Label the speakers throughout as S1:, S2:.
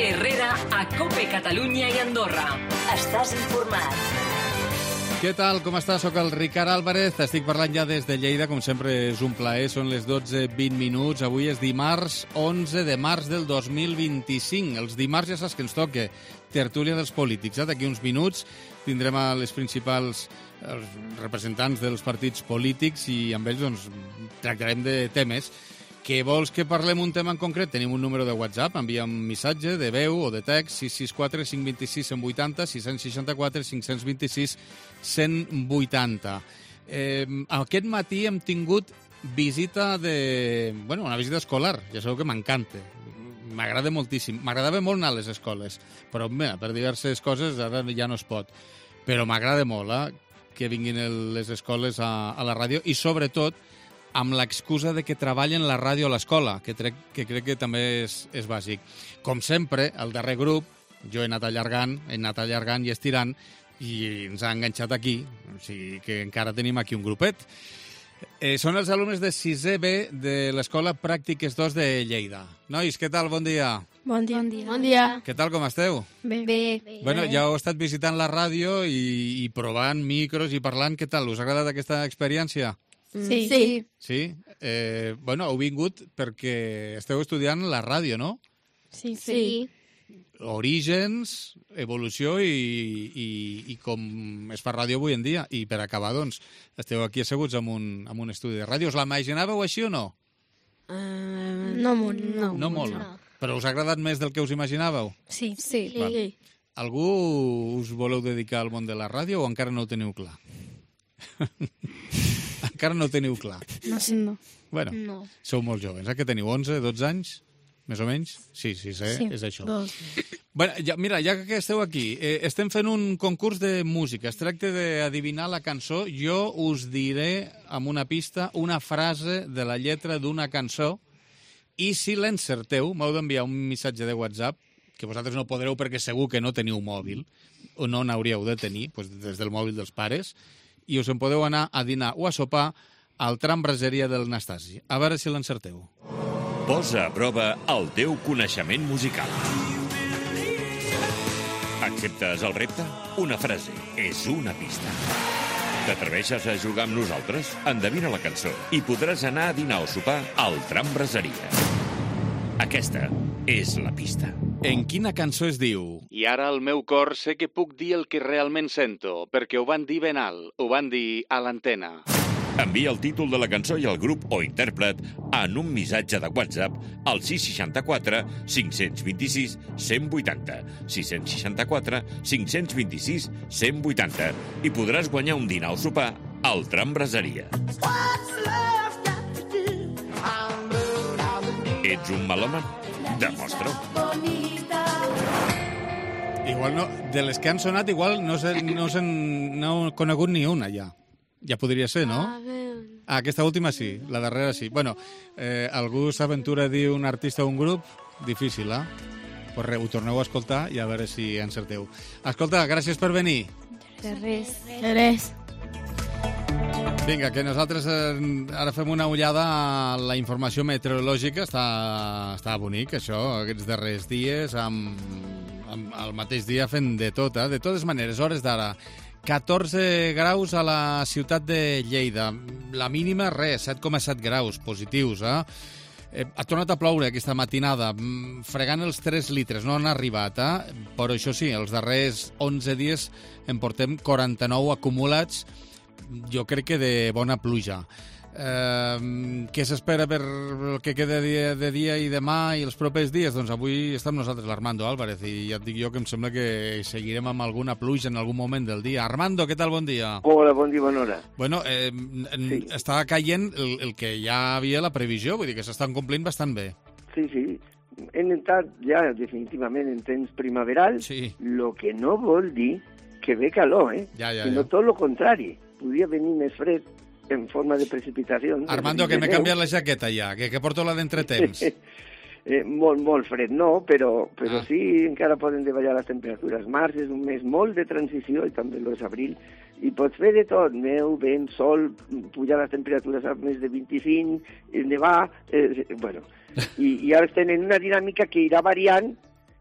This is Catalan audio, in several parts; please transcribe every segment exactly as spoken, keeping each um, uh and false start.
S1: Herrera a COPE Catalunya i Andorra. Estàs informat.
S2: Què tal? Com estàs? Soc el Ricard Álvarez. Estic parlant ja des de Lleida. Com sempre és un plaer. Són les dotze vint minuts. Avui és dimarts onze de març del dos mil vint-i-cinc. Els dimarts ja saps que ens toca tertúlia dels polítics. Eh? D'aquí uns minuts tindrem a les principals els representants dels partits polítics i amb ells doncs, tractarem de temes. Que vols que parlem un tema en concret? Tenim un número de WhatsApp, envia un missatge de veu o de text, sis sis quatre cinc dos sis cent vuitanta, sis sis quatre cinc dos sis cent vuitanta. Eh, aquest matí hem tingut visita de... Bueno, una visita escolar, ja sabeu que m'encanta. M'agrada moltíssim. M'agradava molt anar a les escoles, però bé, per diverses coses ara ja no es pot. Però m'agrada molt eh, que vinguin les escoles a, a la ràdio i sobretot amb l'excusa de que treballen la ràdio a l'escola, que, que crec que també és, és bàsic. Com sempre, el darrer grup, jo he anat allargant, he anat allargant i estirant, i ens ha enganxat aquí, o sigui que encara tenim aquí un grupet. Eh, són els alumnes de sisè B de l'Escola Pràctiques dos de Lleida. Nois, què tal? Bon dia.
S3: Bon dia. Bon dia. Bon dia.
S2: Què tal, com esteu?
S3: Bé. Bé.
S2: Bueno, ja heu estat visitant la ràdio i, i provant micros i parlant. Què tal? Us ha agradat aquesta experiència?
S3: Sí. Sí.
S2: Sí? Eh, bueno, heu vingut perquè esteu estudiant la ràdio, no?
S3: Sí. Sí.
S2: Orígens, evolució i, i, i com es fa ràdio avui en dia. I per acabar, doncs, esteu aquí asseguts en un, en un estudi de ràdio. Us l'imaginàveu així o no?
S3: Uh, no molt. No,
S2: no molt. No. Però us ha agradat més del que us imaginàveu?
S3: Sí. Sí.
S2: sí. Algú us voleu dedicar al món de la ràdio o encara no ho teniu clar? Encara no ho teniu clar.
S3: No, sí, no.
S2: Bueno, no. Sou molt joves, eh? Que teniu onze, dotze anys, més o menys? Sí, sí, sí, sí. És això.
S3: Dos.
S2: Bueno, ja, mira, ja que esteu aquí, eh, estem fent un concurs de música. Es tracta d'adivinar la cançó. Jo us diré, amb una pista, una frase de la lletra d'una cançó i si l'encerteu, m'heu d'enviar un missatge de WhatsApp, que vosaltres no podreu perquè segur que no teniu mòbil, o no n'hauríeu de tenir, doncs des del mòbil dels pares, i us en podeu anar a dinar o a sopar al tram braseria del Nastasi. A veure si l'encerteu.
S4: Posa a prova el teu coneixement musical. Acceptes el repte? Una frase és una pista. T'atreveixes a jugar amb nosaltres? Endevina la cançó i podràs anar a dinar o sopar al tram braseria. Aquesta és la pista.
S2: En quina cançó es diu? I ara al meu cor sé que puc dir el que realment sento, perquè ho van dir ben alt, ho van dir a l'antena.
S4: Envia el títol de la cançó i el grup o intèrpret en un missatge de WhatsApp al sis sis quatre cinc dos sis cent vuitanta, sis sis quatre cinc dos sis cent vuitanta i podràs guanyar un dinar o sopar al tram braseria. Ets un melòman? Demostra-ho.
S2: Igual no, de les que han sonat, igual no se, no se no he conegut ni una, ja. Ja podria ser, no? Ah, aquesta última sí, la darrera sí. Bueno, eh, algú s'aventura a dir un artista o un grup? Difícil, eh? Pues res, ho torneu a escoltar i a veure si encerteu. Escolta, gràcies per venir.
S3: De res. De res.
S2: Vinga, que nosaltres eh, ara fem una ullada a la informació meteorològica. Està, està bonic, això, aquests darrers dies, amb, amb el mateix dia fent de tot, eh? De totes maneres, hores d'ara. catorze graus a la ciutat de Lleida. La mínima, res, set coma set graus positius, eh? eh? Ha tornat a ploure aquesta matinada, fregant els tres litres, no han arribat, eh? Però això sí, els darrers onze dies en portem quaranta-nou acumulats, jo crec que de bona pluja. Eh, què s'espera per el que queda de, de dia i demà i els propers dies? Doncs avui està amb nosaltres l'Armando Álvarez i ja et dic jo que em sembla que seguirem amb alguna pluja en algun moment del dia. Armando, què tal? Bon dia.
S5: Hola, bon dia, bona hora.
S2: Bueno, eh, sí. Està caient el, el que ja havia la previsió, vull dir que s'estan complint bastant bé.
S5: Sí, sí. Hem entrat ja definitivament en temps primaveral,
S2: sí.
S5: Lo que no vol dir que ve calor, eh?
S2: Ja, ja,
S5: sinó
S2: ja.
S5: tot lo contrari. Podria venir més fred en forma de precipitacions.
S2: Armando, que m'he canviat la jaqueta ja, que, que porto la d'entretemps.
S5: eh, molt, molt fred, no, però, però ah. sí encara poden davallar les temperatures. Març és un mes molt de transició, i també lo és abril, i pots fer de tot, neu, vent, sol, pujar les temperatures a més de vint-i-cinc, nevar, eh, bueno, i, i ara estem en una dinàmica que irà variant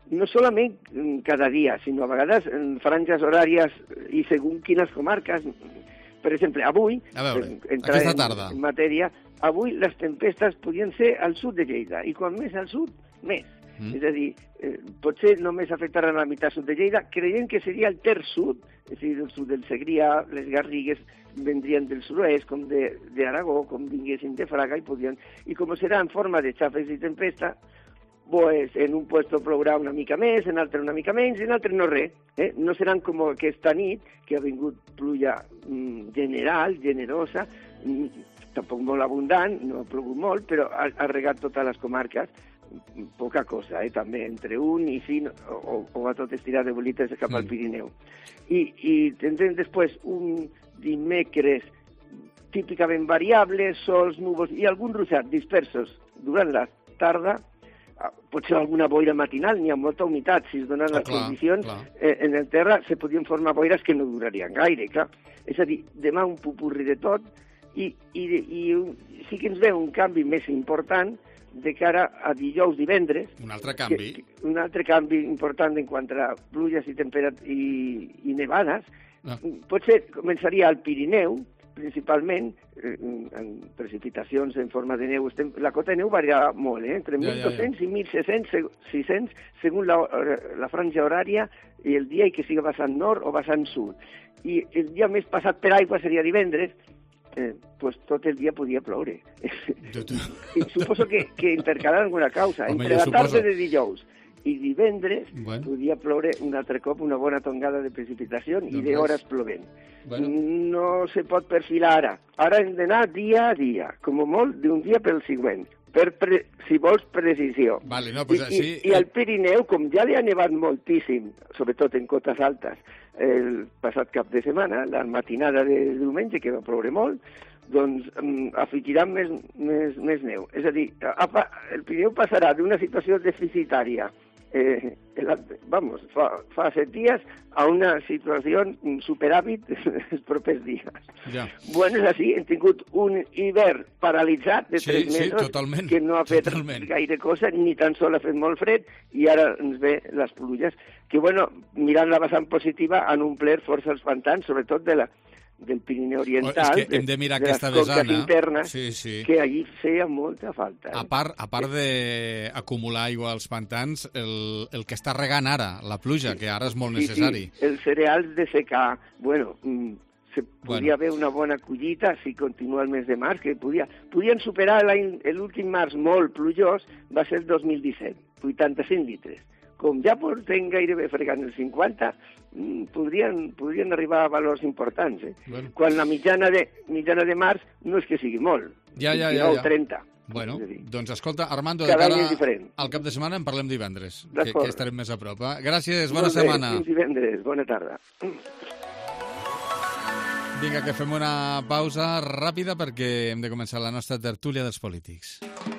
S5: no solament cada dia, sinó a vegades en franges horàries i segons quines comarques. Per exemple, avui,
S2: a veure,
S5: entrar
S2: aquesta
S5: en,
S2: tarda.
S5: en matèria, avui les tempestes podien ser al sud de Lleida, i quan més al sud, més. Mm. És a dir, eh, potser només afectaran la meitat sud de Lleida, creient que seria el terç sud, és a dir, el sud del Segrià, les Garrigues vendrien del sud-oest, com d'Aragó, com vinguessin de Fraga, i podien... I com serà en forma de xàfecs i tempesta, pues en un puesto plourà una mica més, en altre una mica menys, i en altre no res. Eh? No seran com aquesta nit, que ha vingut pluja mm, general, generosa, mm, tampoc molt abundant, no ha plogut molt, però ha, ha regat totes les comarques, poca cosa, eh? També entre un i cinc, o, o a tot estirar de bolites cap al Pirineu. I, i tindrem després un dimecres típicament variable, sols, núvols i algun ruixat dispersos durant la tarda, potser alguna boira matinal, n'hi ha molta humitat, si es donen les
S2: clar,
S5: condicions,
S2: clar.
S5: Eh, en el terra se podien formar boires que no durarien gaire, clar. És a dir, demà un pupurri de tot, i, i, i sí que ens ve un canvi més important de cara a dijous, divendres.
S2: Un altre canvi.
S5: Que, un altre canvi important en quant a pluges i temperat i, i nevades. Ah. Potser començaria al Pirineu, principalment, eh, en precipitacions en forma de neu. Estem, la cota de neu varia molt, eh? Entre mil dos-cents ja, ja, ja. i mil sis-cents, segons la, la franja horària i el dia, i que siga vessant nord o vessant sud. I el dia més passat per aigua seria divendres, eh, pues tot el dia podia ploure. I suposo que, que intercalar alguna causa. Home, entre la tarda de dijous i divendres bueno. podia ploure un altre cop una bona tongada de precipitació i de hores plovent. Bueno. No se pot perfilar ara. Ara hem d'anar dia a dia, com molt d'un dia pel següent, per pre, si vols precisió.
S2: Vale, no, pues
S5: I,
S2: així...
S5: I, I al Pirineu, com ja li ha nevat moltíssim, sobretot en cotes altes, el passat cap de setmana, la matinada de diumenge, que va ploure molt, doncs um, afegiran més, més, més neu. És a dir, a, el Pirineu passarà d'una situació deficitària Eh, el, vamos, fa, fa set dies a una situació superàvit els propers dies.
S2: Ja.
S5: Bueno, és així, hem tingut un hivern paralitzat de
S2: sí,
S5: tres mesos
S2: sí,
S5: que no ha fet
S2: totalment.
S5: gaire cosa, ni tan sols ha fet molt fred, i ara ens ve les pluges, que, bueno, mirant la vessant positiva, han omplert força els pantans, sobretot de la del Pirineu Oriental,
S2: oh, és que hem de mirar
S5: de, de
S2: aquesta
S5: les conques
S2: vessana
S5: internes,
S2: sí, sí.
S5: que allí feia molta falta. Eh?
S2: A part, a part d'acumular aigua als pantans, el, el que està regant ara, la pluja, sí. que ara és molt necessari.
S5: Sí, sí, els cereals de secar, bueno, se podria
S2: bueno.
S5: haver una bona collita si continua el mes de març, que podia, podien superar l'últim març molt plujós, va ser el dos mil disset, vuitanta-cinc litres. Com ja portem gairebé fregant el cinquanta, podrien, podrien arribar a valors importants. Eh? Bueno. Quan la mitjana de, mitjana de març no és que sigui molt,
S2: ja, ja, ja, ja.
S5: trenta.
S2: Bueno, doncs escolta, Armando, de
S5: cada
S2: cara al cap de setmana en parlem divendres, que, que estarem més a prop. Eh? Gràcies, bona
S5: Molt
S2: setmana.
S5: Bé, fins divendres, bona tarda.
S2: Vinga, que fem una pausa ràpida perquè hem de començar la nostra tertúlia dels polítics.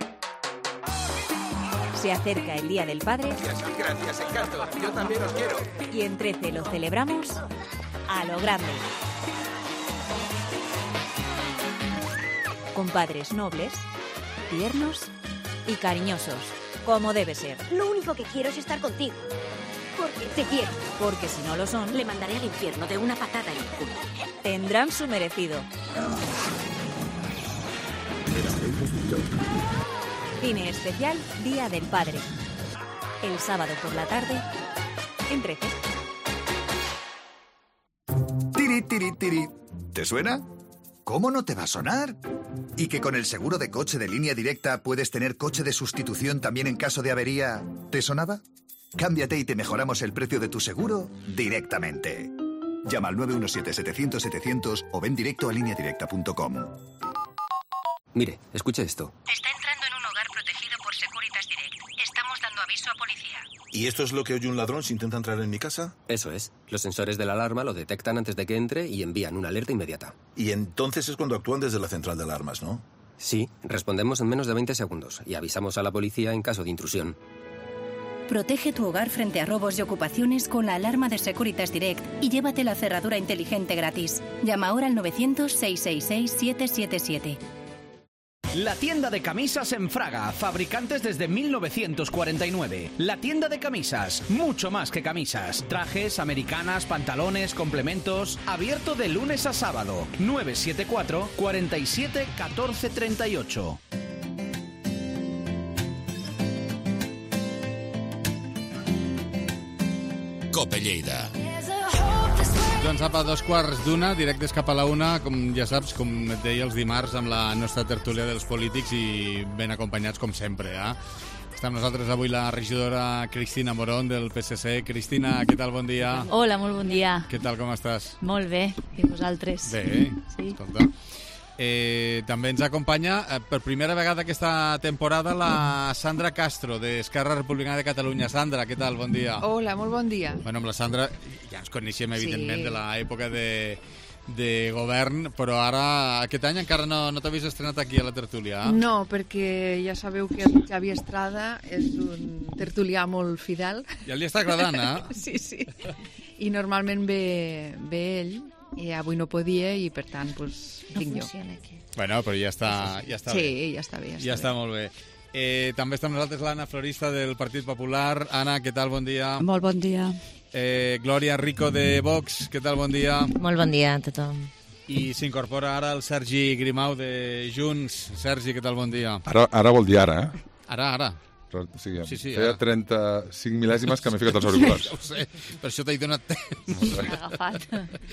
S6: Se acerca el Día del Padre.
S7: Gracias, gracias, Encanto. Yo también os quiero.
S6: Y en trece lo celebramos a lo grande. Con padres nobles, tiernos y cariñosos, como debe ser.
S8: Lo único que quiero es estar contigo. Porque te quiero.
S6: Porque si no lo son,
S8: le mandaré al infierno de una patada en el culo.
S6: Tendrán su merecido. Cine especial Día del Padre. El sábado por la tarde, en trece.
S9: Tiri, tiri, tiri. ¿Te suena? ¿Cómo no te va a sonar? ¿Y que con el seguro de coche de Línea Directa puedes tener coche de sustitución también en caso de avería? ¿Te sonaba? Cámbiate y te mejoramos el precio de tu seguro directamente. Llama al nueve uno siete, setecientos, setecientos o ven directo a línea directa punto com.
S10: Mire, escuche esto.
S11: Está entrando en un hogar protegido por Securitas Direct. Estamos dando aviso a policía.
S12: ¿Y esto es lo que oye un ladrón si intenta entrar en mi casa?
S10: Eso es. Los sensores de la alarma lo detectan antes de que entre y envían una alerta inmediata.
S12: Y entonces es cuando actúan desde la central de alarmas, ¿no?
S10: Sí, respondemos en menos de veinte segundos y avisamos a la policía en caso de intrusión.
S13: Protege tu hogar frente a robos y ocupaciones con la alarma de Securitas Direct y llévate la cerradura inteligente gratis. Llama ahora al novecientos, seiscientos sesenta y seis, siete siete siete.
S14: La tienda de camisas en Fraga, fabricantes desde mil novecientos cuarenta y nueve. La tienda de camisas, mucho más que camisas. Trajes, americanas, pantalones, complementos. Abierto de lunes a sábado. nueve siete cuatro, cuarenta y siete, catorce treinta y ocho.
S4: Cope Lleida.
S2: Doncs apa, dos quarts d'una, directes cap a la una, com ja saps, com et deia els dimarts, amb la nostra tertúlia dels polítics i ben acompanyats com sempre, eh? Està amb nosaltres avui la regidora Cristina Morón del P S C. Cristina, què tal? Bon dia.
S15: Hola, molt bon dia.
S2: Què tal, com estàs?
S15: Molt bé, i vosaltres?
S2: Bé,
S15: sí.
S2: Escolta. Eh, també ens acompanya eh, per primera vegada aquesta temporada la Sandra Castro, d'Esquerra Republicana de Catalunya. Sandra, què tal? Bon dia.
S16: Hola, molt bon dia.
S2: Bueno, amb la Sandra ja ens coneixem, evidentment,
S16: Sí.
S2: de l'època de, de govern, però ara, aquest any encara no, no t'havies estrenat aquí a la tertúlia. Eh?
S16: No, perquè ja sabeu que el Xavi Estrada és un tertulià molt fidel.
S2: Ja li està agradant, eh?
S16: Sí, sí. I normalment ve, ve ell, i avui no podia, i per tant, doncs,
S15: No
S16: vinc jo.
S15: funciona aquí.
S2: Bueno, però ja està, ja està
S16: Sí,
S2: bé.
S16: ja està bé. Ja està,
S2: Ja està molt bé. Eh, també està amb nosaltres l'Anna Florista del Partit Popular. Anna, què tal? Bon dia.
S17: Molt bon dia.
S2: Eh, Glòria Rico de Vox, què tal? Bon dia.
S18: Molt bon dia a tothom.
S2: I s'incorpora ara el Sergi Grimau de Junts. Sergi, què tal? Bon dia.
S19: Ara, ara vol dir ara, eh?
S2: Ara, ara.
S19: Però, o sigui,
S2: Sí, sí,
S19: feia
S2: ara.
S19: trenta-cinc mil·lèsimes que m'he ficat els auriculars.
S2: Ja ho sé, per això t'he donat temps.
S15: Agafat.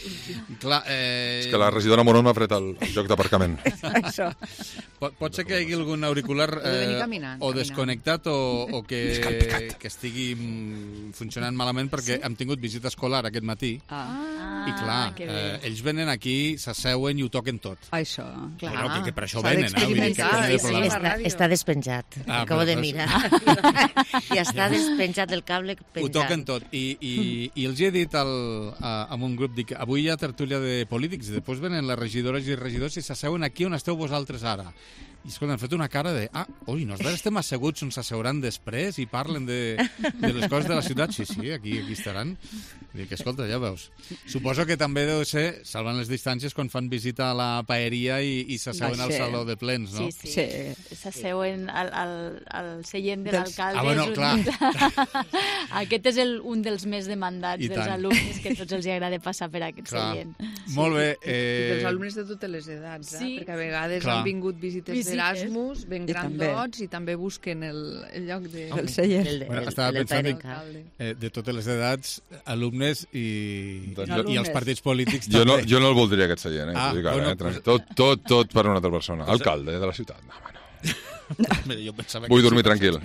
S2: Clar, eh...
S19: És que la regidora Morón m'ha fred el, el joc d'aparcament.
S16: Això.
S2: Pot, pot ser que hi hagi algun auricular
S16: He de venir
S2: eh,
S16: caminant,
S2: o
S16: caminant.
S2: desconnectat o, o que, que estigui mm, funcionant malament perquè hem tingut visita escolar aquest matí.
S16: Ah,
S2: I clar,
S16: que
S2: eh,
S16: bé.
S2: ells venen aquí, s'asseuen i ho toquen tot.
S17: Això.
S16: Clar.
S2: Bueno, que, que per això
S16: S'ha
S2: venen, eh? Vull dir que
S16: d'experimentar,
S2: no hi ha
S16: sí, sí,
S2: problema.
S16: la
S18: Està,
S16: ràdio.
S18: està despenjat.
S2: Ah,
S18: Acabo
S2: però
S18: de
S2: pues-
S18: mirar. I està despenjat el cable
S2: Ho
S18: penjat.
S2: toquen tot. I, i, i els he dit al, a, a un grup, dic, avui hi ha tertúlia de polítics, i després venen les regidores i regidors i s'asseuen aquí on esteu vosaltres ara. I escolta, han fet una cara de, ah, ui, nosaltres estem asseguts on s'asseuran després i parlen de, de les coses de la ciutat. Sí, sí, aquí, aquí estaran. Dic, escolta, ja veus. Suposo que també deu ser, salvant les distàncies, quan fan visita a la paeria i, i s'asseuen al
S15: Sí.
S2: saló de plens, no?
S15: Sí, sí. S'asseuen al, al, al seient de
S2: Dels-
S15: l'alcalde.
S2: Ah, bueno,
S15: és un-
S2: clar.
S15: Aquest és el, un dels més demandats
S2: I
S15: dels
S2: tant.
S15: alumnes, que tots els hi agrada passar per aquest
S2: Clar.
S15: seient.
S2: Molt bé.
S16: I
S2: Eh...
S16: dels alumnes de totes les edats, eh?
S15: Sí.
S16: Perquè a vegades
S2: Clar.
S16: han vingut visites,
S15: Visites.
S16: d'Erasmus, ben
S17: I també.
S16: grandots, i també busquen el, el lloc de...
S17: El seient.
S18: El,
S2: Bueno,
S18: el,
S2: estava
S18: el, el
S2: pensant
S18: Pere
S2: en-
S18: Cal.
S2: Eh, de totes les edats, alumnes i,
S19: Doncs
S2: i,
S19: jo-
S2: i els partits polítics
S19: Jo no,
S2: també.
S19: jo no el voldria, aquest seient, eh?
S2: Ah,
S19: T'ho dic ara,
S2: bueno,
S19: eh? Trans- Tot, tot, tot per una altra persona. Alcalde de la ciutat. No, home, no.
S2: Mira, jo pensava
S19: Vull
S2: que
S19: dormir
S2: sí.
S19: tranquil.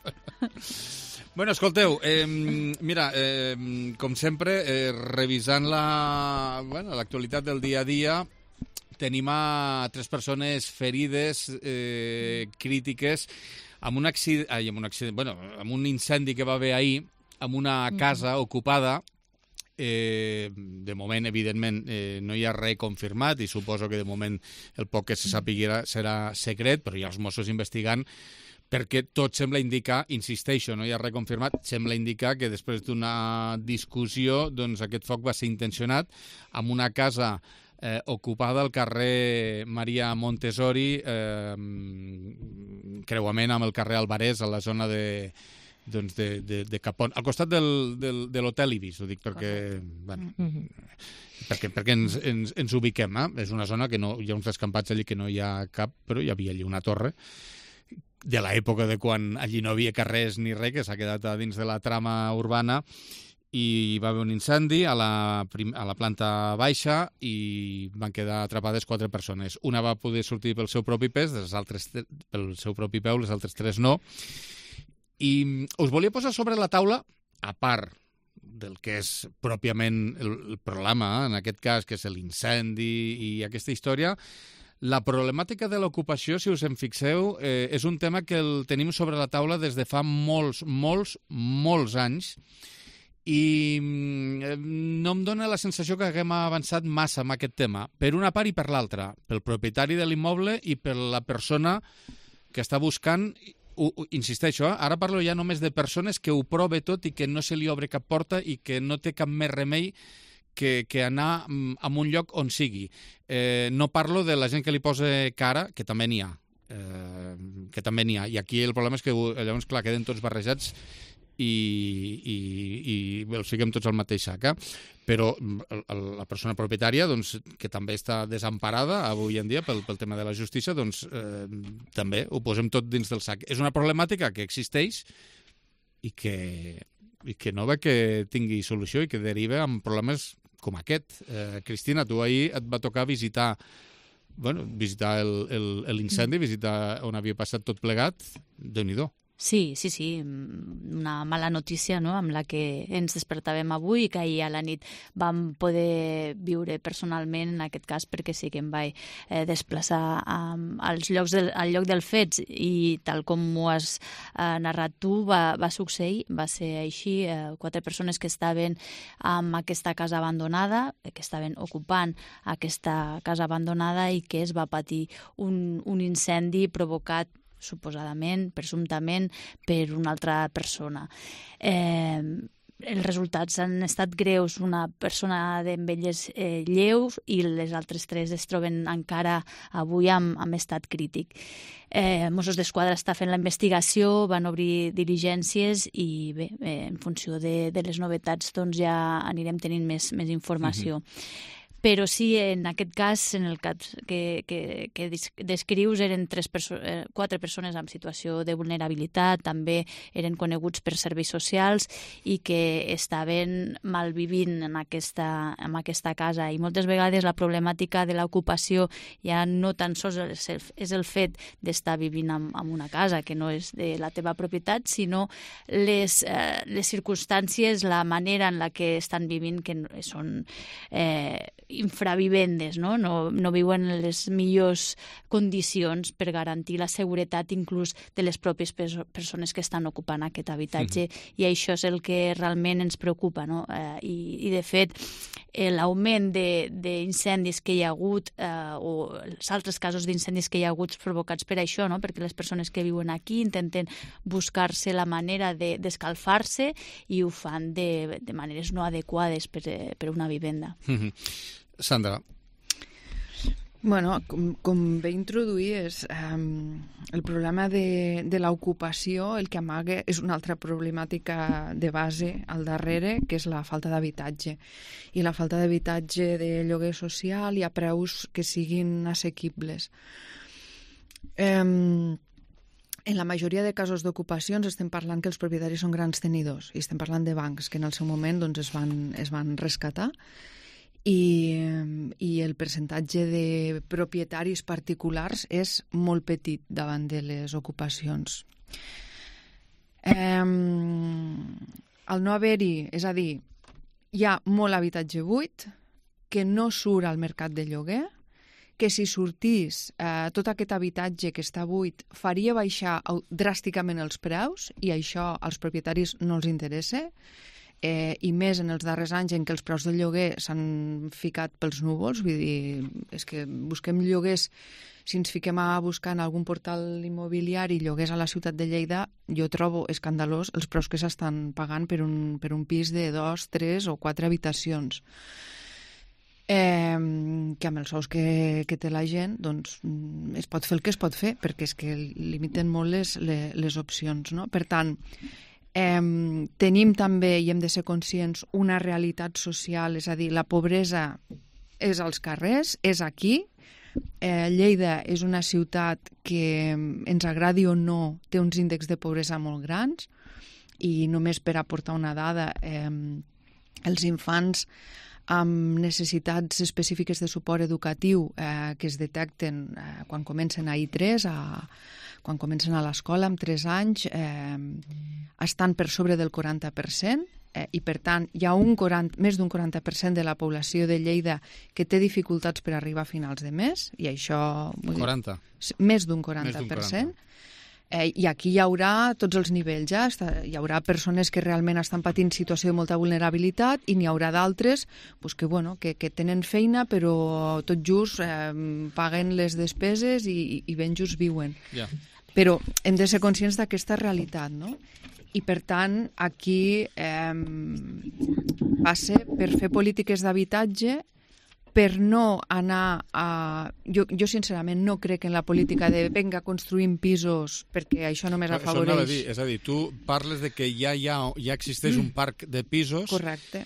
S2: Bueno, escolteu, eh, mira, eh, com sempre, eh, revisant la, bueno, l'actualitat del dia a dia, tenim a tres persones ferides, eh, crítiques, amb un accident, ai, amb un accident, bueno, amb un incendi que va haver ahir, amb una casa ocupada. Eh, de moment, evidentment, eh, no hi ha res confirmat i suposo que de moment el poc que se sàpiga serà secret, però hi ha els Mossos investigant, perquè tot sembla indicar, insisteixo, no hi ha res confirmat, sembla indicar que després d'una discussió, doncs aquest foc va ser intencionat amb una casa eh, ocupada al carrer Maria Montessori, eh, creuament amb el carrer Alvarez, a la zona de, doncs de, de, de Capon, al costat del, del, de l'Hotel Ibis, ho dic perquè, bueno, perquè, perquè ens, ens, ens ubiquem, eh? És una zona que no, hi ha uns descampats allí que no hi ha cap, però hi havia allí una torre de l'època de quan allí no havia carrers ni res, que s'ha quedat a dins de la trama urbana, i hi va haver un incendi a la, prim, a la planta baixa i van quedar atrapades quatre persones. Una va poder sortir pel seu propi pes, les altres pel seu propi peu, les altres tres no. I us volia posar sobre la taula, a part del que és pròpiament el, el problema, en aquest cas, que és l'incendi i aquesta història, la problemàtica de l'ocupació, si us en fixeu, eh, és un tema que el tenim sobre la taula des de fa molts, molts, molts anys, i eh, no em dóna la sensació que haguem avançat massa amb aquest tema, per una part i per l'altra, pel propietari de l'immoble i per la persona que està buscant. Ho, ho, insisteixo, eh? Ara parlo ja només de persones que ho prove tot i que no se li obre cap porta i que no té cap més remei que, que anar a un lloc on sigui. Eh, no parlo de la gent que li posa cara, que també n'hi ha, eh, que també n'hi ha. I aquí el problema és que llavors, clar, queden tots barrejats i, i, i els fiquem tots al mateix sac. Eh? Però el, el, la persona propietària, doncs, que també està desemparada avui en dia pel, pel tema de la justícia, doncs eh, també ho posem tot dins del sac. És una problemàtica que existeix i que, i que no ve que tingui solució i que deriva en problemes com aquest. Eh, Cristina, tu ahir et va tocar visitar bueno, visitar l'incendi, visitar on havia passat tot plegat. Déu-n'hi-do.
S15: Sí, sí, sí, una mala notícia, no?, amb la que ens despertàvem avui i que ahir a la nit vam poder viure personalment, en aquest cas perquè sí que em vaig eh, desplaçar um, als llocs del, al lloc dels fets i tal com ho has eh, narrat tu, va, va succeir, va ser així, eh, quatre persones que estaven en aquesta casa abandonada, que estaven ocupant aquesta casa abandonada i que es va patir un, un incendi provocat suposadament, presumptament, per una altra persona. Eh, els resultats han estat greus. Una persona d'envelles eh, lleus i les altres tres es troben encara avui amb, amb estat crític. Eh, Mossos d'Esquadra està fent la investigació, van obrir diligències i bé, eh, en funció de, de les novetats doncs ja anirem tenint més, més informació. Mm-hmm. Però sí, en aquest cas, en el cas que, que, que descrius, eren tres perso eh, quatre persones en situació de vulnerabilitat, també eren coneguts per serveis socials i que estaven malvivint en aquesta, en aquesta casa. I moltes vegades la problemàtica de l'ocupació ja no tan sols és el, és el fet d'estar vivint en, en una casa, que no és de la teva propietat, sinó les, eh, les circumstàncies, la manera en la que estan vivint, que són eh, infravivendes, no? No, no viuen en les millors condicions per garantir la seguretat inclús de les pròpies perso persones que estan ocupant aquest habitatge. Mm-hmm. I això és el que realment ens preocupa, no? Eh, i, I, de fet, eh, l'augment d'incendis que hi ha hagut eh, o els altres casos d'incendis que hi ha hagut provocats per això, no? Perquè les persones que viuen aquí intenten buscar-se la manera d'escalfar-se i ho fan de, de maneres no adequades per, per una vivenda.
S2: Mm-hmm. Sandra.
S16: Bueno, com, com bé introduïes, um, el problema de, de l'ocupació, el que amaga és una altra problemàtica de base al darrere, que és la falta d'habitatge. I la falta d'habitatge de lloguer social i a preus que siguin assequibles. Um, En la majoria de casos d'ocupacions estem parlant que els propietaris són grans tenidors i estem parlant de bancs que en el seu moment doncs, es, van, es van rescatar i, i el percentatge de propietaris particulars és molt petit davant de les ocupacions. Eh, al no haver-hi, és a dir, hi ha molt habitatge buit que no surt al mercat de lloguer, que si sortís eh, tot aquest habitatge que està buit faria baixar dràsticament els preus i això als propietaris no els interessa, eh, i més en els darrers anys en què els preus del lloguer s'han ficat pels núvols, vull dir, és que busquem lloguers, si ens fiquem a buscar en algun portal immobiliari lloguers a la ciutat de Lleida, jo trobo escandalós els preus que s'estan pagant per un, per un pis de dos, tres o quatre habitacions. Eh, que amb els sous que, que té la gent doncs, es pot fer el que es pot fer perquè és que limiten molt les, les, les opcions, no? Per tant, eh, tenim també, i hem de ser conscients, una realitat social, és a dir, la pobresa és als carrers, és aquí. eh, Lleida és una ciutat que, ens agradi o no, té uns índexs de pobresa molt grans i només per aportar una dada, eh, els infants amb necessitats específiques de suport educatiu eh, que es detecten eh, quan comencen a I tres, a, quan comencen a l'escola amb tres anys, eh, estan per sobre del quaranta per cent eh, i per tant hi ha un quaranta, més d'un quaranta per cent de la població de Lleida que té dificultats per arribar a finals de mes i això...
S2: quaranta?
S16: Dir, més d'un quaranta per cent. Eh, I aquí hi haurà tots els nivells, ja. Hi haurà persones que realment estan patint situació de molta vulnerabilitat i n'hi haurà d'altres pues, que, bueno, que, que tenen feina però tot just eh, paguen les despeses i, i ben just viuen.
S2: Yeah.
S16: Però hem de ser conscients d'aquesta realitat, no? I per tant aquí eh, passa per fer polítiques d'habitatge per no anar a... Jo, jo sincerament no crec en la política de venga, construïm pisos perquè això només afavoreix...
S2: Això dir, és a dir, tu parles de que ja, ja, ja existeix mm. un parc de pisos.
S16: Correcte.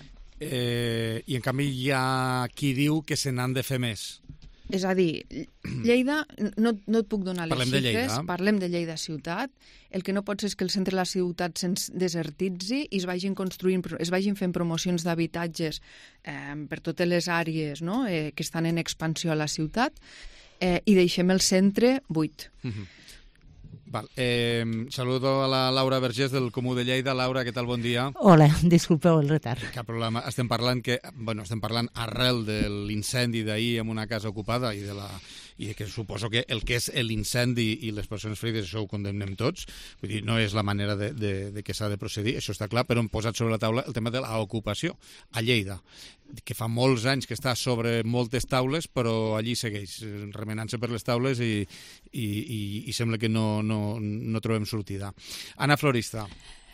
S2: Eh, I en canvi hi ha qui diu que se n'han de fer més.
S16: És a dir, Lleida, no, no et puc donar les
S2: Parlem
S16: xifres,
S2: de Lleida.
S16: Parlem de Lleida ciutat. El que no pot ser és que el centre de la ciutat se'ns desertitzi i es vagin construint, es vagin fent promocions d'habitatges eh, per totes les àrees, no?, eh, que estan en expansió a la ciutat, eh, i deixem el centre buit.
S2: Mm-hmm. Val. Eh, saludo a la Laura Vergés del Comú de Lleida. Laura, què tal? Bon dia.
S17: Hola, disculpeu el retard.
S2: Cap problema. Estem parlant que, bueno, estem parlant arrel de l'incendi d'ahir en una casa ocupada i de la i que suposo que el que és l'incendi i les persones ferides, això ho condemnem tots, vull dir, no és la manera de, de, de que s'ha de procedir, això està clar, però hem posat sobre la taula el tema de l'ocupació a Lleida, que fa molts anys que està sobre moltes taules, però allí segueix remenant-se per les taules i, i, i, i sembla que no, no, no trobem sortida. Anna Florista.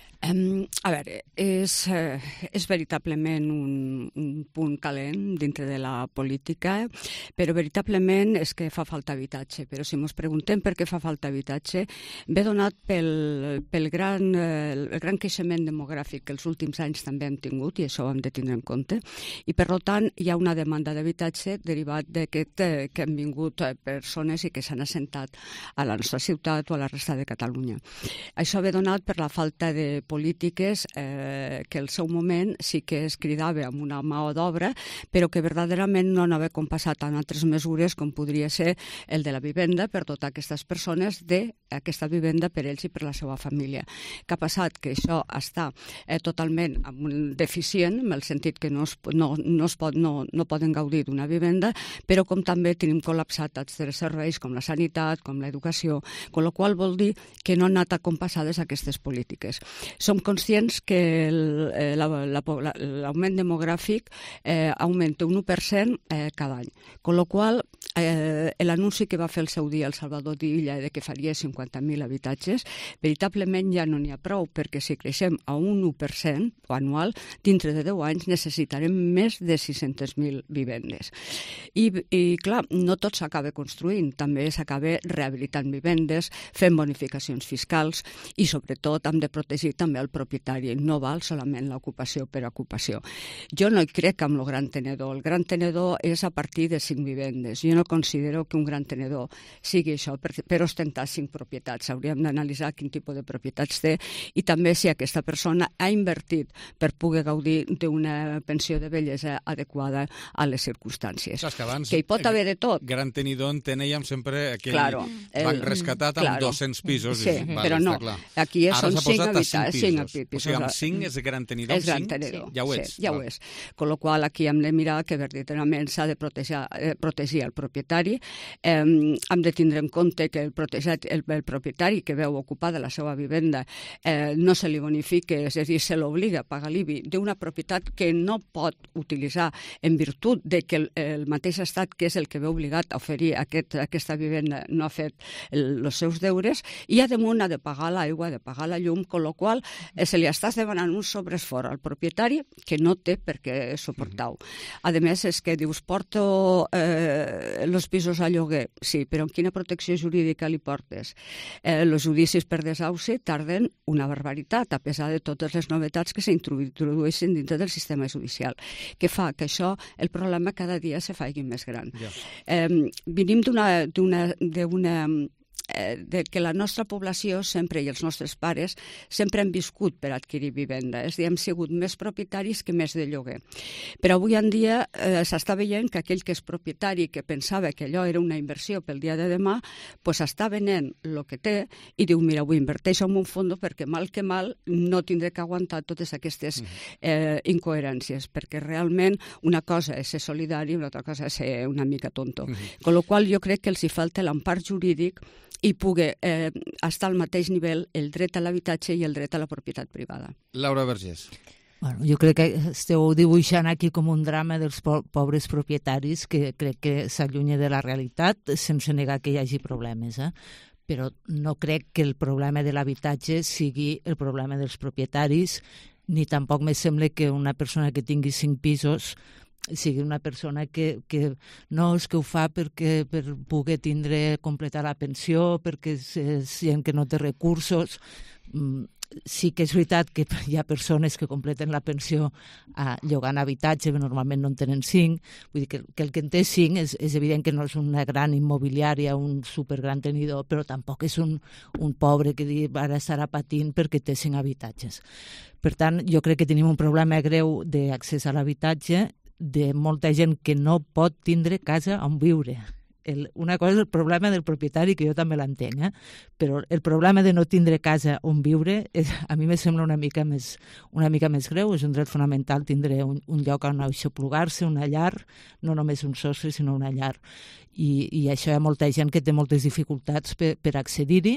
S20: Um, a veure, és, eh, és veritablement un, un punt calent dintre de la política, però veritablement és que fa falta habitatge. Però si ens preguntem per què fa falta habitatge, ve donat pel, pel gran, eh, el gran creixement demogràfic que els últims anys també hem tingut, i això ho hem de tindre en compte, i per tant hi ha una demanda d'habitatge derivat d'aquest eh, que han vingut eh, persones i que s'han assentat a la nostra ciutat o a la resta de Catalunya. Això ve donat per la falta de polítiques eh, que al seu moment sí que es cridava amb una mà d'obra, però que verdaderament no anava compassat en altres mesures com podria ser el de la vivenda per totes aquestes persones, d'aquesta vivenda per ells i per la seva família. Que ha passat que això està eh, totalment deficient, en el sentit que no, es, no, no, es pot, no, no poden gaudir d'una vivenda, però com també tenim col·lapsat altres serveis com la sanitat, com l'educació, amb la qual vol dir que no han anat acompassades aquestes polítiques. Som conscients que l'augment demogràfic eh, augmenta un u per cent eh, cada any. Con lo qual, eh, l'anunci que va fer el seu dia el Salvador d'Illa de que faria cinquanta mil habitatges, veritablement ja no n'hi ha prou, perquè si creixem a un u per cent anual, dintre de deu anys necessitarem més de sis-centes mil vivendes. I, i clar, no tot s'acaba construint, també s'acaba rehabilitant vivendes, fent bonificacions fiscals i sobretot hem de protegir també el propietari, no val solament l'ocupació per ocupació. Jo no hi crec amb el gran tenedor. El gran tenedor és a partir de cinc vivendes. Jo no considero que un gran tenedor sigui això, per, per ostentar cinc propietats. Hauríem d'analitzar quin tipus de propietats té i també si aquesta persona ha invertit per poder gaudir d'una pensió de vellesa adequada a les circumstàncies.
S2: Saps que abans,
S20: que hi pot haver de tot.
S2: Gran tenidor en teníem sempre aquell
S20: claro,
S2: banc rescatat amb
S20: claro,
S2: dos-cents pisos.
S20: Sí,
S2: i,
S20: però
S2: val,
S20: no. Aquí ja són cinc habitatges.
S2: Cinc pisos. O sigui, amb cinc és gran tenidor,
S20: és gran
S2: cinc?
S20: tenidor.
S2: Ja ho és.
S20: Sí, ja ho és. Con lo qual aquí hem de mirar que verdaderament s'ha de protegir, eh, protegir el propietari. Eh, hem de tindre en compte que el, protegit, el, el propietari que veu ocupada la seva vivenda eh, no se li bonifique, és a dir, se l'obliga a pagar l'I B I d'una propietat que no pot utilitzar en virtut de que el, el mateix estat, que és el que ve obligat a oferir aquest, aquesta vivenda, no ha fet els seus deures, i a damunt ha de pagar l'aigua, ha de pagar la llum, con lo qual eh, se li estàs demanant un sobreesforç al propietari que no té per què suportar-ho. A més, és que dius, porto eh, els pisos a lloguer. Sí, però amb quina protecció jurídica li portes? Eh, els judicis per desauci tarden una barbaritat, a pesar de totes les novetats que s'introdueixen dintre del sistema judicial, que fa que això, el problema cada dia se faci més gran. Yeah. Eh, venim d'una d'una de que la nostra població sempre, i els nostres pares, sempre han viscut per adquirir vivenda. És a dir, hem sigut més propietaris que més de lloguer. Però avui en dia eh, s'està veient que aquell que és propietari, que pensava que allò era una inversió pel dia de demà, pues està venent el que té i diu, mira, ho inverteixo en un fons perquè mal que mal no tindré que aguantar totes aquestes eh, incoherències, perquè realment una cosa és ser solidari i una altra cosa és ser una mica tonto. Mm-hmm. Con lo qual jo crec que els hi falta l'empart jurídic i pugui eh, estar al mateix nivell el dret a l'habitatge i el dret a la propietat privada.
S2: Laura Vergés.
S17: Bueno, jo crec que esteu dibuixant aquí com un drama dels po pobres propietaris que crec que s'allunya de la realitat sense negar que hi hagi problemes, eh? Però no crec que el problema de l'habitatge sigui el problema dels propietaris, ni tampoc me sembla que una persona que tingui cinc pisos sigui una persona que, que no és que ho fa perquè per poder tindre, completar la pensió, perquè és gent que no té recursos. Sí que és veritat que hi ha persones que completen la pensió eh, llogant habitatge, que normalment no en tenen cinc. Vull dir que, que el que en té cinc és, és evident que no és una gran immobiliària, un supergran tenidor, però tampoc és un, un pobre que ara estarà patint perquè té cinc habitatges. Per tant, jo crec que tenim un problema greu d'accés a l'habitatge, de molta gent que no pot tindre casa on viure. El, una cosa és el problema del propietari, que jo també l'entenc, eh? Però el problema de no tindre casa on viure és, a mi me sembla una mica més, una mica més greu. És un dret fonamental tindre un, un lloc on aixoplugar-se, una llar, no només un sostre, sinó una llar. I, i això hi ha molta gent que té moltes dificultats per, per accedir-hi,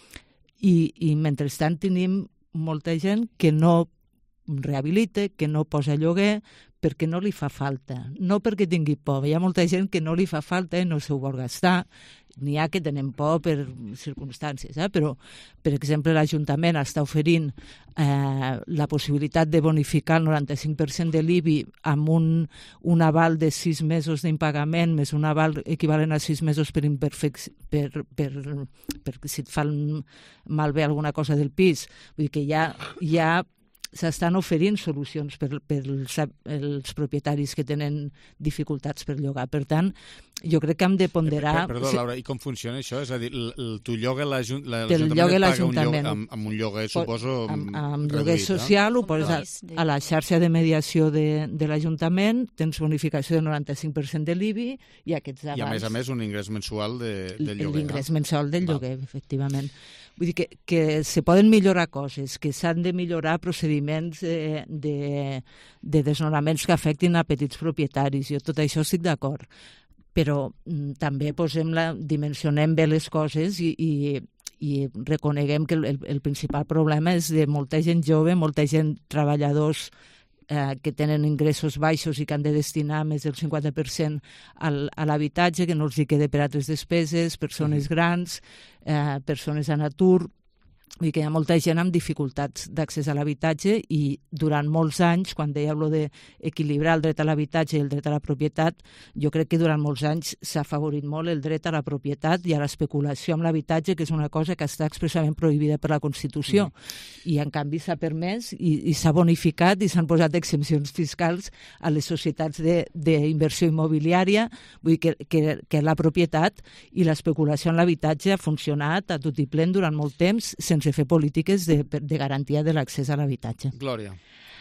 S17: i, i mentrestant tenim molta gent que no rehabilita, que no posa lloguer, perquè no li fa falta, no perquè tingui por. Hi ha molta gent que no li fa falta i no s'ho vol gastar. N'hi ha que tenen por per circumstàncies, eh? Però, per exemple, l'Ajuntament està oferint eh, la possibilitat de bonificar el noranta-cinc per cent de l'I B I amb un, un aval de sis mesos d'impagament, més un aval equivalent a sis mesos per, per, per, per si et fan malbé alguna cosa del pis. Vull dir que hi ha, hi ha s'estan oferint solucions per, per els, els propietaris que tenen dificultats per llogar. Per tant, jo crec que hem de ponderar...
S2: Perdó, Laura, i com funciona això? És a dir, tu lloga l'Ajuntament
S17: paga
S2: un lloguer, amb, amb un lloguer, suposo,
S17: amb, amb lloguer social, ho poses a, a la xarxa de mediació de, de l'Ajuntament, tens bonificació del noranta-cinc per cent de l'I B I i aquests avals...
S2: I a més a més un ingrés mensual de, del lloguer.
S17: L'ingrés mensual del lloguer, efectivament. Vull dir que, que se poden millorar coses, que s'han de millorar procediments de, de, de desnonaments que afectin a petits propietaris. Jo tot això estic d'acord. Però mm, també posem la, dimensionem bé les coses i, i, i reconeguem que el, el principal problema és de molta gent jove, molta gent treballadors eh, que tenen ingressos baixos i que han de destinar més del cinquanta per cent al, a l'habitatge, que no els hi queda per altres despeses, persones grans, eh, persones en atur. Vull dir que hi ha molta gent amb dificultats d'accés a l'habitatge i durant molts anys, quan deia allò d'equilibrar el dret a l'habitatge i el dret a la propietat, jo crec que durant molts anys s'ha afavorit molt el dret a la propietat i a l'especulació amb l'habitatge, que és una cosa que està expressament prohibida per la Constitució. Mm. I en canvi s'ha permès i, i s'ha bonificat i s'han posat exempcions fiscals a les societats d'inversió immobiliària. Vull dir que, que, que la propietat i l'especulació en l'habitatge ha funcionat a tot i plen durant molt temps sense fer polítiques de, de garantia de l'accés a l'habitatge.
S2: Glòria.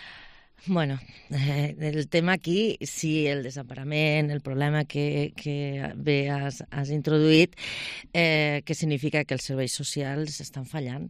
S18: Bueno, eh, el tema aquí, sí, el desemparament, el problema que, que bé has, has introduït, eh, que significa que els serveis socials estan fallant.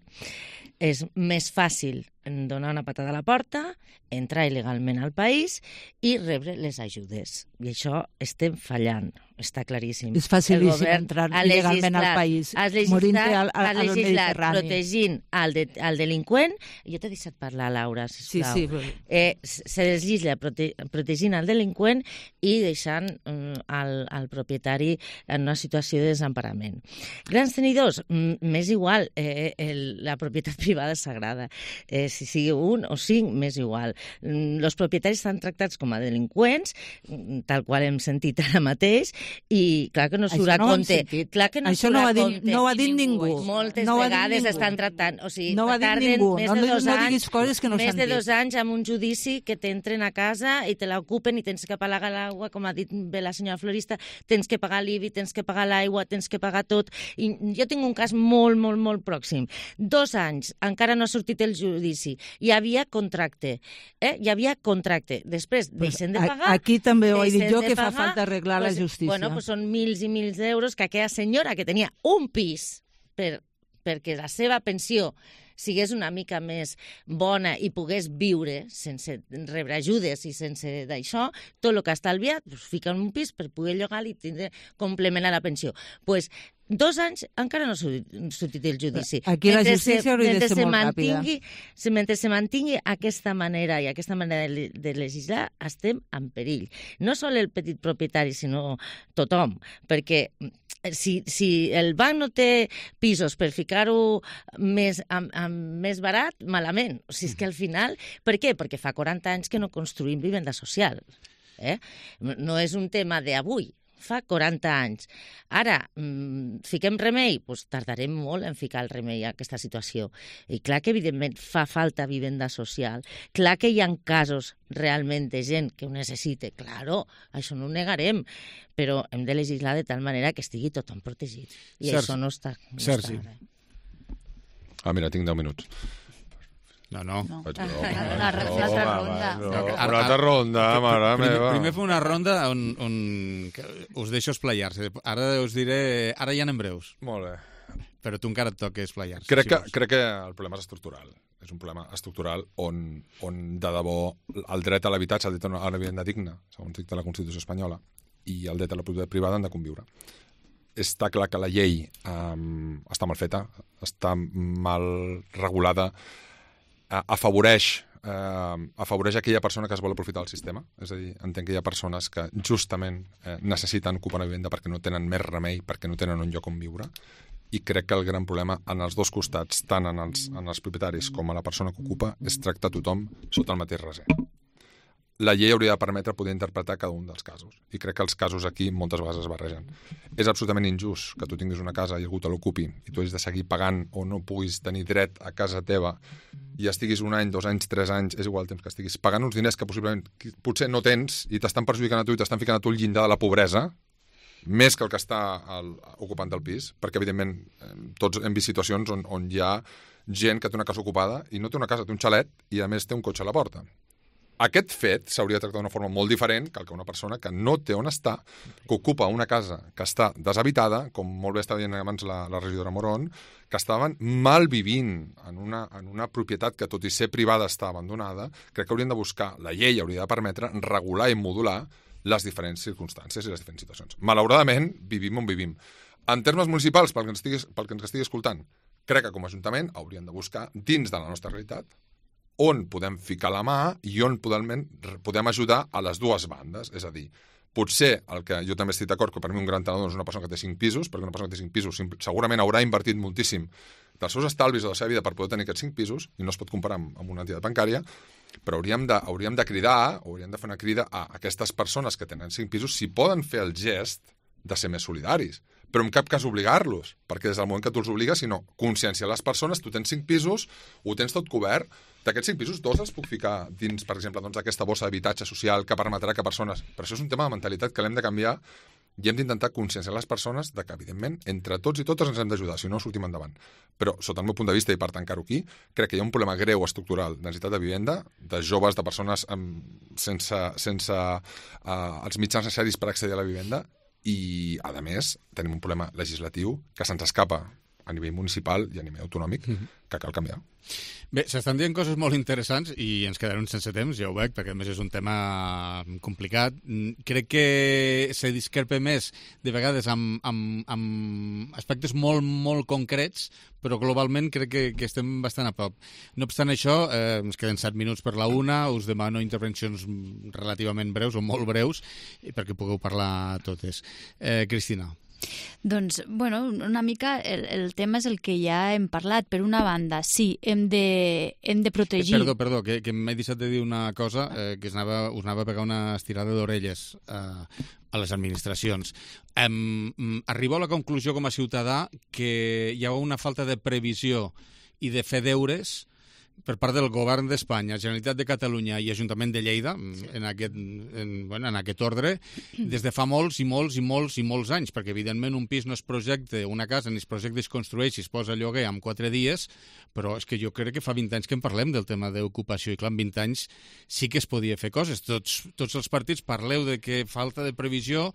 S18: És més fàcil donar una patada a la porta, entrar il·legalment al país i rebre les ajudes. I això estem fallant, està claríssim.
S17: És facilíssim entrar il·legalment al país, morint-te al, al, al Mediterrani.
S18: Protegint el, de, el delinqüent. Jo t'he deixat parlar, Laura, sisplau.
S17: Sí, sí, però...
S18: eh, se legisla prote protegint el delinqüent i deixant um, el, el propietari en una situació de desemparament. Grans tenidors, m'és igual, eh, el, la propietat privada és sagrada. Eh, si sigui un o cinc, m'és igual. Els propietaris estan tractats com a delinqüents, tal qual hem sentit ara mateix, i clar que no surt a compte. Clar que no
S17: Això
S18: surt
S17: no
S18: a
S17: ho ha
S18: compte.
S17: dit, no ho ha dit ningú.
S18: Moltes
S17: no
S18: vegades estan tractant... O sigui,
S17: no ho ha dit
S18: tarden
S17: ningú.
S18: Més
S17: no,
S18: de dos
S17: no
S18: anys,
S17: diguis coses que no s'han dit.
S18: Més de dos anys amb un judici que t'entren a casa i te l'ocupen i tens que pagar l'aigua, com ha dit bé la senyora florista, tens que pagar l'I B I, tens que pagar l'aigua, tens que pagar tot. I jo tinc un cas molt, molt, molt pròxim. Dos anys, encara no ha sortit el judici. Hi havia contracte. Eh? Hi havia contracte. Després deixen de pagar...
S17: Aquí també ho he dit jo, que fa falta arreglar la justícia.
S18: Bueno, pues són mils i mils d'euros que aquella senyora que tenia un pis per, perquè la seva pensió sigués una mica més bona i pogués viure sense rebre ajudes i sense d'això, tot el que ha estalviat, pues, fica en un pis per poder llogar i tindre complement a la pensió. Pues, dos anys encara no ha sortit el judici.
S17: Aquí la justícia hauria de ser molt ràpida.
S18: Mentre se mantingui aquesta manera i aquesta manera de legislar, estem en perill. No sol el petit propietari, sinó tothom, perquè si, si el banc no té pisos per ficar-ho més, amb, amb més barat, malament. O sigui, és que al final... Per què? Perquè fa quaranta anys que no construïm vivenda social. Eh? No és un tema d'avui, fa quaranta anys. Ara, mmm, fiquem remei? Doncs tardarem molt en ficar el remei a aquesta situació. I clar que, evidentment, fa falta vivenda social. Clar que hi ha casos realment de gent que ho necessita. Claro, això no ho negarem. Però hem de legislar de tal manera que estigui tothom protegit. I
S2: Sergi.
S18: això no està... No
S2: Sergi.
S18: està
S19: Ah, mira, tinc deu minuts.
S2: No, no.
S15: No.
S19: Vaig,
S15: La altra ronda.
S19: No, una altra ronda, mare
S2: primer,
S19: meva.
S2: primer fer una ronda on, on que us deixo esplayar-se. Ara us diré... Ara ja anem breus.
S19: Molt bé.
S2: Però tu encara et toca esplayar-se.
S19: Crec,
S2: si
S19: que,
S2: vols.
S19: crec que el problema és estructural. És un problema estructural on, on de debò el dret a l'habitatge, el dret a una vivenda digna, segons dicta la Constitució espanyola, i el dret a la propietat privada han de conviure. Està clar que la llei um, està mal feta, està mal regulada, afavoreix, eh, afavoreix aquella persona que es vol aprofitar del sistema. És a dir, entenc que hi ha persones que justament eh, necessiten ocupar una vivenda perquè no tenen més remei, perquè no tenen un lloc on viure, i crec que el gran problema en els dos costats, tant en els, en els propietaris com a la persona que ocupa, és tractar tothom sota el mateix raser. La llei hauria de permetre poder interpretar cada un dels casos. I crec que els casos aquí moltes vegades es barregen. És absolutament injust que tu tinguis una casa i algú te l'ocupi i tu hagis de seguir pagant o no puguis tenir dret a casa teva i estiguis un any, dos anys, tres anys, és igual el temps que estiguis, pagant uns diners que possiblement potser no tens i t'estan perjudicant a tu i t'estan ficant a tu el llindar de la pobresa, més que el que està el, ocupant del pis, perquè evidentment tots hem vist situacions on, on hi ha gent que té una casa ocupada i no té una casa, té un xalet i a més té un cotxe a la porta. Aquest fet s'hauria de tractar d'una forma molt diferent que el que una persona que no té on estar, que ocupa una casa que està deshabitada, com molt bé estava dient abans la, la regidora Morón, que estaven mal vivint en una, en una propietat que, tot i ser privada, està abandonada. Crec que haurien de buscar, la llei hauria de permetre regular i modular les diferents circumstàncies i les diferents situacions. Malauradament, vivim on vivim. En termes municipals, pel que ens estigui, pel que ens estigui escoltant, crec que com a Ajuntament hauríem de buscar, dins de la nostra realitat, on podem ficar la mà i on podem, podem ajudar a les dues bandes. És a dir, potser el que jo també estic d'acord, que per mi un gran tenedor és una persona que té cinc pisos, perquè una persona que té cinc pisos segurament haurà invertit moltíssim dels seus estalvis o de la seva vida per poder tenir aquests cinc pisos, i no es pot comparar amb, amb una entitat bancària, però hauríem de, hauríem de cridar, hauríem de fer una crida a aquestes persones que tenen cinc pisos si poden fer el gest de ser més solidaris, però en cap cas obligar-los, perquè des del moment que tu els obligues, sinó conscienciar les persones, tu tens cinc pisos, ho tens tot cobert, d'aquests cinc pisos, dos els puc ficar dins, per exemple, doncs, aquesta bossa d'habitatge social que permetrà que persones... Però això és un tema de mentalitat que l'hem de canviar i hem d'intentar conscienciar les persones de que, evidentment, entre tots i totes ens hem d'ajudar, si no sortim endavant. Però, sota el meu punt de vista, i per tancar-ho aquí, crec que hi ha un problema greu estructural de necessitat de vivenda, de joves, de persones amb, sense, sense uh, els mitjans necessaris per accedir a la vivenda, i, a més, tenim un problema legislatiu que se'ns escapa a nivell municipal i a nivell autonòmic, mm-hmm. que cal canviar.
S2: Bé, s'estan dient coses molt interessants i ens quedarem sense temps, ja ho veig, perquè a més és un tema complicat. Crec que se discrepa més de vegades amb, amb, amb aspectes molt, molt concrets, però globalment crec que, que estem bastant a prop. No obstant això, eh, ens queden set minuts per la una, us demano intervencions relativament breus o molt breus perquè pugueu parlar totes. Eh, Cristina.
S15: Doncs, bueno, una mica el, el tema és el que ja hem parlat. Per una banda, sí, hem de, hem de protegir...
S2: Perdó, perdó, que, que m'he deixat de dir una cosa, eh, que us anava, us anava a pegar una estirada d'orelles eh, a les administracions. Eh, arribo a la conclusió com a ciutadà que hi ha una falta de previsió i de fer deures per part del govern d'Espanya, Generalitat de Catalunya i Ajuntament de Lleida, en aquest, en, bueno, en aquest ordre, des de fa molts i molts i molts i molts anys, perquè evidentment un pis no es projecta, una casa ni es projecta, es construeix i es posa a lloguer en quatre dies, però és que jo crec que fa vint anys que en parlem del tema d'ocupació i clar, en vint anys sí que es podia fer coses. Tots, tots els partits parleu de que falta de previsió,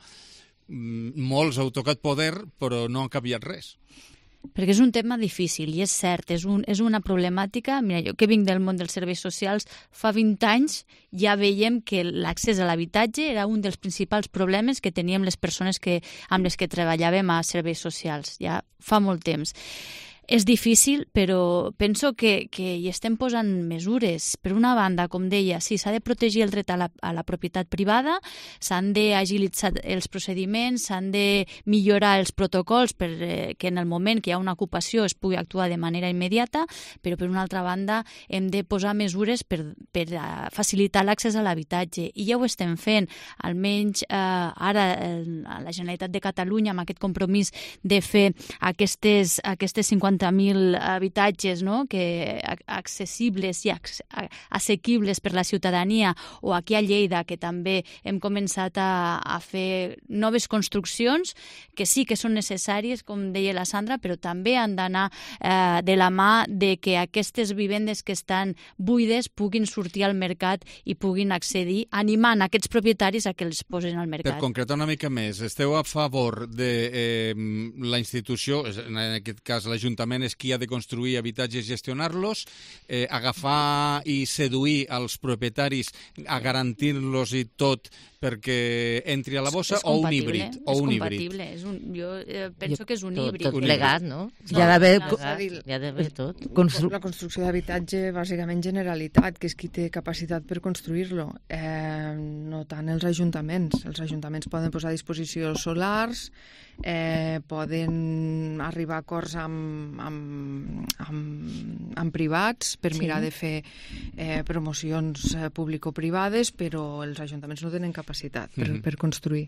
S2: molts heu tocat poder, però no ha canviat res.
S15: Perquè és un tema difícil, i és cert, és, un, és una problemàtica. Mira, jo que vinc del món dels serveis socials, fa vint anys ja veiem que l'accés a l'habitatge era un dels principals problemes que teníem les persones que, amb les que treballàvem a serveis socials, ja fa molt temps. És difícil, però penso que, que hi estem posant mesures. Per una banda, com deia, sí, s'ha de protegir el dret a la, a la propietat privada, s'han d'agilitzar els procediments, s'han de millorar els protocols perquè en el moment que hi ha una ocupació es pugui actuar de manera immediata, però per una altra banda hem de posar mesures per, per facilitar l'accés a l'habitatge. I ja ho estem fent. Almenys eh, ara eh, la Generalitat de Catalunya, amb aquest compromís de fer aquestes, aquestes cinquanta mil habitatges, no?, que accessibles i assequibles per la ciutadania, o aquí a Lleida, que també hem començat a, a fer noves construccions que sí que són necessàries, com deia la Sandra, però també han d'anar eh, de la mà de que aquestes vivendes que estan buides puguin sortir al mercat i puguin accedir, animant aquests propietaris a que els posin al mercat.
S2: Per concretar una mica més, esteu a favor de eh, la institució, en aquest cas l'Ajuntament és qui ha de construir habitatges i gestionar-los, eh, agafar i seduir els propietaris a garantir-los i tot perquè entri a la bossa, o un híbrid? O
S15: És
S2: un
S15: compatible, és un, jo eh, penso jo, que és un
S18: tot,
S15: híbrid.
S18: Tot plegat, no?
S17: Hi ha d'haver...
S16: Hi
S18: ha d'haver tot.
S16: Constru... La construcció d'habitatge, bàsicament Generalitat, que és qui té capacitat per construir-lo. Eh, no tant els ajuntaments. Els ajuntaments poden posar a disposició els solars, eh, poden arribar a acords amb, amb, amb, amb privats per sí. mirar de fer eh, promocions eh, público-privades, però els ajuntaments no tenen capacitat per, mm-hmm. per construir.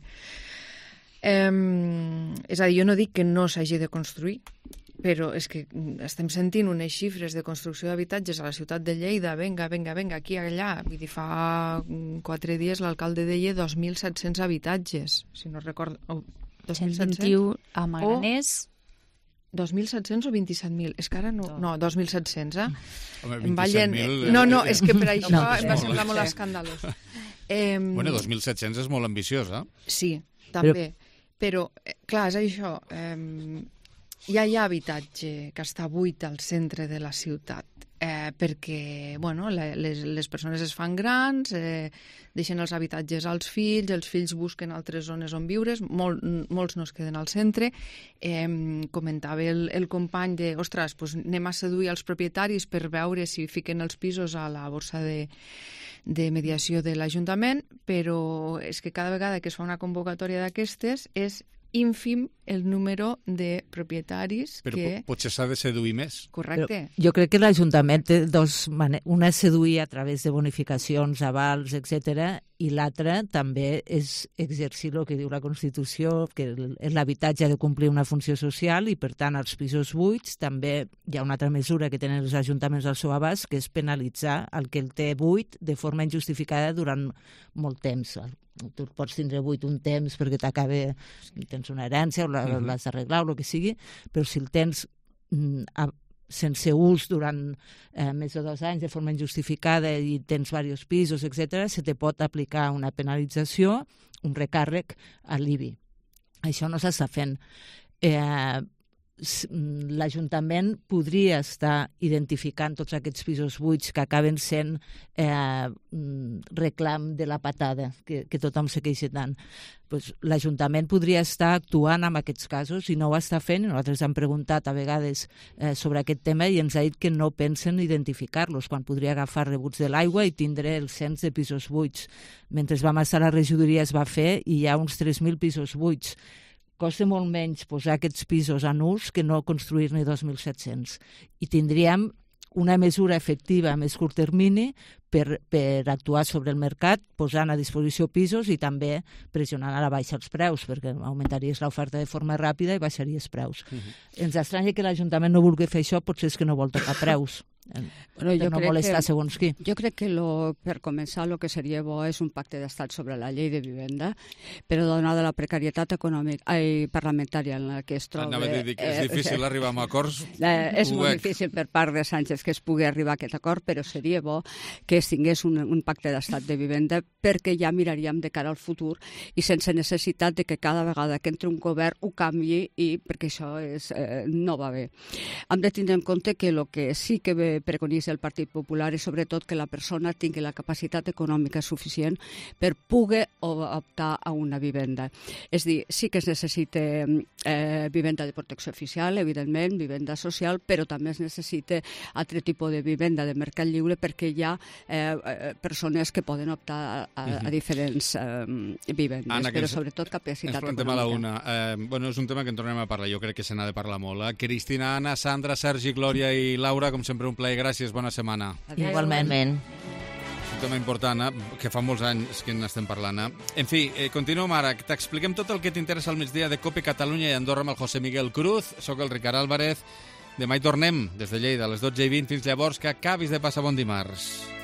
S16: Eh, és a dir, jo no dic que no s'hagi de construir, però és que estem sentint unes xifres de construcció d'habitatges a la ciutat de Lleida, venga, venga, venga, aquí, allà. Vull dir, fa quatre dies l'alcalde deia dos mil set-cents habitatges, si no recordo... Oh,
S15: cent vint-i-u a Maganés...
S16: dos mil set-cents o vint-i-set mil? És que ara no... No, dos mil set-cents, eh?
S2: Home, vint-i-set mil...
S16: No, no, és que per això no, em va semblar molt escandalós.
S2: Eh, bueno, dos mil set-cents és molt ambiciós, eh?
S16: Sí, també. Però, però clar, és això. Eh, ja hi ha habitatge que està buit al centre de la ciutat, eh, perquè bueno, les, les persones es fan grans, eh, deixen els habitatges als fills, els fills busquen altres zones on viure, molt, molts no es queden al centre. Eh, comentava el, el company de, ostres, doncs anem a seduir els propietaris per veure si fiquen els pisos a la borsa de de mediació de l'Ajuntament, però és que cada vegada que es fa una convocatòria d'aquestes és ínfim el número de propietaris
S2: però
S16: que...
S2: Però potser s'ha de seduir més.
S16: Correcte.
S17: Però jo crec que l'Ajuntament té dos maneres. Una és seduir a través de bonificacions, avals, etcètera, i l'altra també és exercir el que diu la Constitució, que l'habitatge ha de complir una funció social i, per tant, als pisos buits també hi ha una altra mesura que tenen els ajuntaments al seu abast, que és penalitzar el que el té buit de forma injustificada durant molt temps. Tu pots tindre buit un temps perquè t'acaba, tens una herència o l'has d'arreglar o el que sigui, però si el tens mm, a, sense ús durant eh, més de dos anys de forma injustificada i tens diversos pisos, etcètera, se te pot aplicar una penalització, un recàrrec a l'I B I. Això no s'està fent. Eh, l'Ajuntament podria estar identificant tots aquests pisos buits que acaben sent eh, reclam de la patada, que, que tothom se queixa tant. Pues, l'Ajuntament podria estar actuant en aquests casos i no ho està fent. Nosaltres hem preguntat a vegades eh, sobre aquest tema i ens ha dit que no pensen identificar-los, quan podria agafar rebuts de l'aigua i tindre el cens de pisos buits. Mentre vam estar a la regidoria es va fer i hi ha uns tres mil pisos buits. Costa molt menys posar aquests pisos en ús que no construir-ne dos mil set-cents. I tindríem una mesura efectiva a més curt termini per, per actuar sobre el mercat, posant a disposició pisos i també pressionant a la baixa els preus, perquè augmentaries l'oferta de forma ràpida i baixaries preus. Uh-huh. Ens estranya que l'Ajuntament no vulgui fer això, potser és que no vol tocar preus.
S20: Bueno, jo
S2: no
S20: crec
S2: molestar
S20: que,
S2: segons qui.
S20: Jo crec que lo, per començar el que seria bo és un pacte d'estat sobre la llei de vivenda, però donada la precarietat econòmica ai, parlamentària en la que es troba...
S2: Anava a dir que és difícil eh, arribar a acords.
S20: Eh, és molt difícil per part de Sánchez que es pugui arribar a aquest acord, però seria bo que es tingués un, un pacte d'estat de vivenda perquè ja miraríem de cara al futur i sense necessitat de que cada vegada que entre un govern ho canviï i perquè això és, eh, no va bé. Hem de tindre en compte que el que sí que ve que preconitza el Partit Popular és sobretot que la persona tingui la capacitat econòmica suficient per poder optar a una vivenda. És dir, sí que es necessita eh, vivenda de protecció oficial, evidentment, vivenda social, però també es necessita altre tipus de vivenda de mercat lliure perquè hi ha eh, persones que poden optar a, a, a diferents eh, vivendes, Anna, però sobretot capacitat econòmica.
S2: A la una. Eh, bueno, és un tema que en tornem a parlar, jo crec que se n'ha de parlar molt. Eh? Cristina, Anna, Sandra, Sergi, Glòria i Laura, com sempre un plaer, gràcies, bona setmana.
S18: Adéu. Igualment.
S2: Un tema important, eh? Que fa molts anys que n'estem parlant. Eh? En fi, eh, continuem ara. T'expliquem tot el que t'interessa al migdia de COPE Catalunya i Andorra amb el José Miguel Cruz. Soc el Ricard Álvarez. Demà hi tornem, des de Lleida, a les dotze i vint. Fins llavors, que acabis de passar bon dimarts.